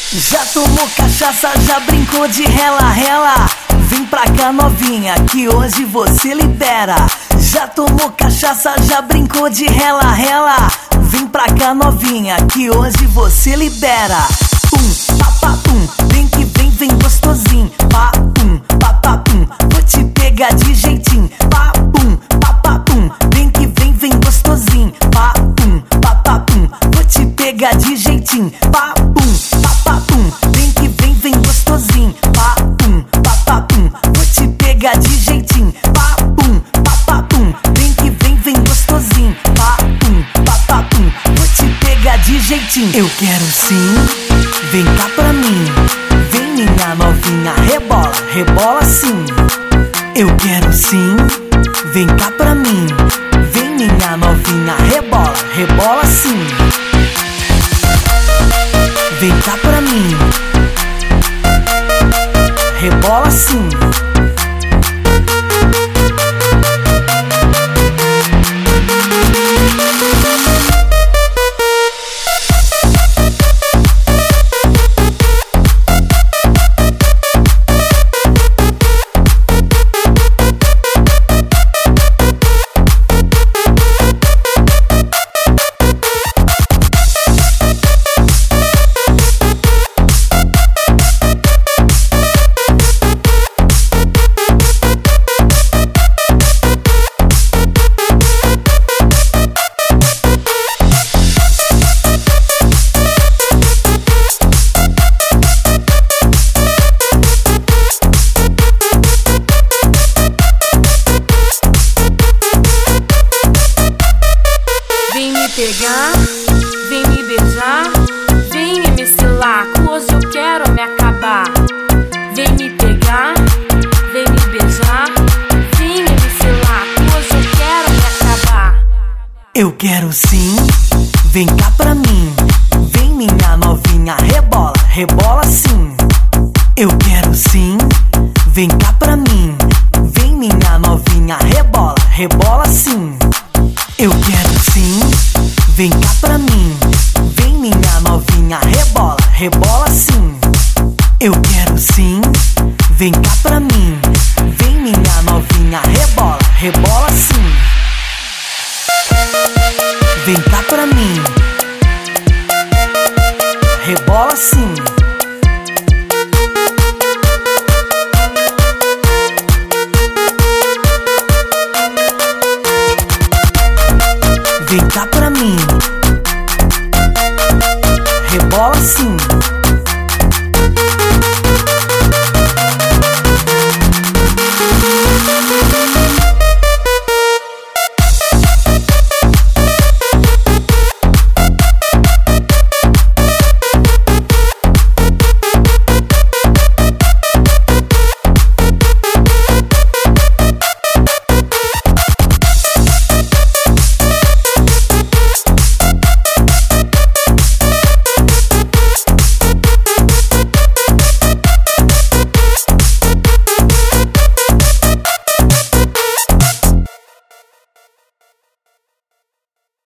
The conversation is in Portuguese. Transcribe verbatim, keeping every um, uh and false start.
Já tomou cachaça, já brincou de rela-rela? Vem pra cá novinha, que hoje você libera. Já tomou cachaça, já brincou de rela-rela? Vem pra cá novinha, que hoje você libera. Pum, papapum, vem que vem, vem gostosinho. Papum, papapum, vou te pegar de jeitinho. Papum, papapum, vem que vem, vem gostosinho. Papum, papapum, vou te pegar de jeitinho. Papum, papapum, vem que vem, vem gostosinho. Papum, papapum, vou te pegar de jeitinho. Papum, papapum, vem que vem, vem gostosinho. Papum, papapum, vou te pegar de jeitinho. Eu quero sim, vem cá pra mim. Vem minha novinha, rebola, rebola sim. Eu quero sim, vem cá pra mim. Vem minha novinha, rebola, rebola sim. Vem cá pra mim, rebola sim. Pegar, vem me beijar, vem me mecilar, que hoje eu quero me acabar. Vem me pegar, vem me beijar, vem me mecilar, que hoje eu quero me acabar. Eu quero sim, vem cá pra mim. Vem minha novinha, rebola, rebola sim. Eu quero sim, vem cá pra mim. Vem minha novinha, rebola, rebola sim. Eu quero sim, vem cá pra mim. Vem minha novinha, rebola, rebola sim. Eu quero sim, vem cá pra mim. Vem minha novinha, rebola, rebola sim. Vem cá pra mim, rebola sim. Vem cá pra mim, rebola sim.